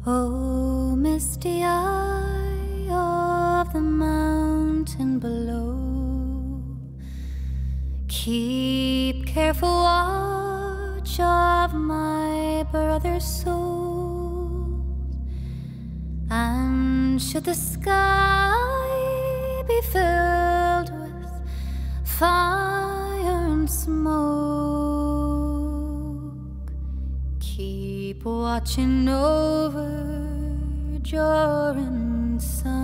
Oh, misty eye of the mountain below, keep careful watch of my brother's souls. And should the sky be filled with fire and smoke, keep watching over Joran's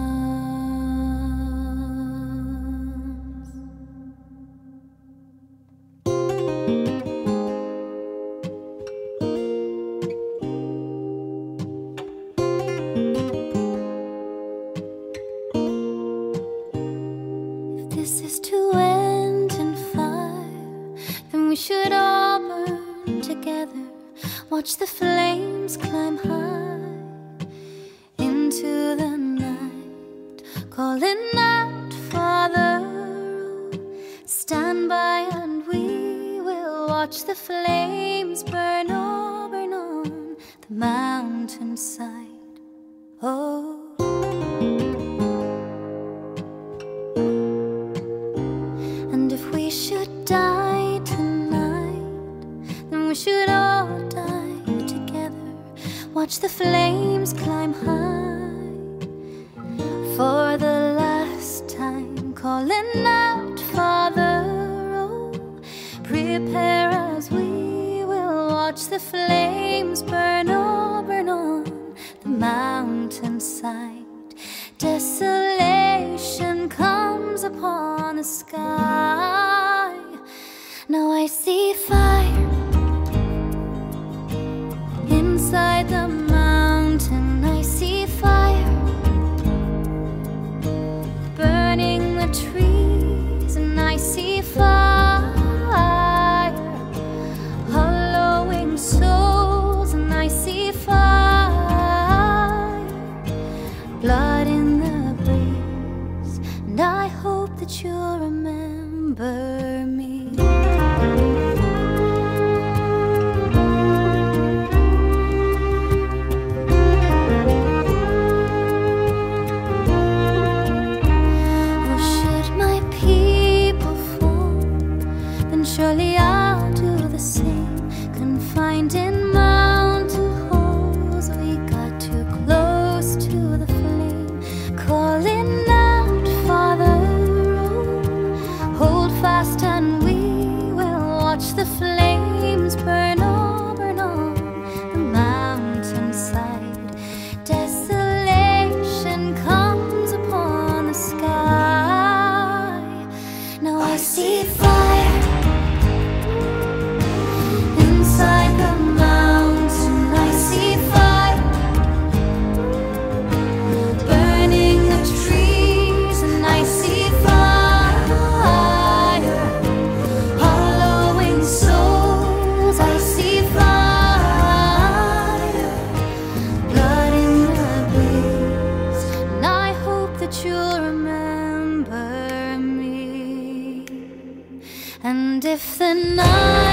sons. If this is to end in fire, then we should all burn together. Watch the flames climb high into the night, calling out, Father, stand by and we will watch the flames burn on the mountainside. Oh, and if we should die tonight, then we should all die together. Watch the flames climb high for the last time, calling out, Father, oh, prepare as we will watch the flames burn on the mountainside. Desolation comes upon the sky. Now I see fire inside the mountain. I see fire burning the trees, and I see fire hollowing souls, and I see fire, blood in the breeze, and I hope that you'll remember me. Surely I'll do the same. Confined in mountain holes, we got too close to the flame. Calling out, Father, oh, hold fast and we will watch the flames burn on the mountainside. Desolation comes upon the sky. Now I see fire inside the mountain. I see fire burning the trees, and I see fire hollowing souls. I see fire, blood in the breeze, and I hope that you'll remember me. And if the night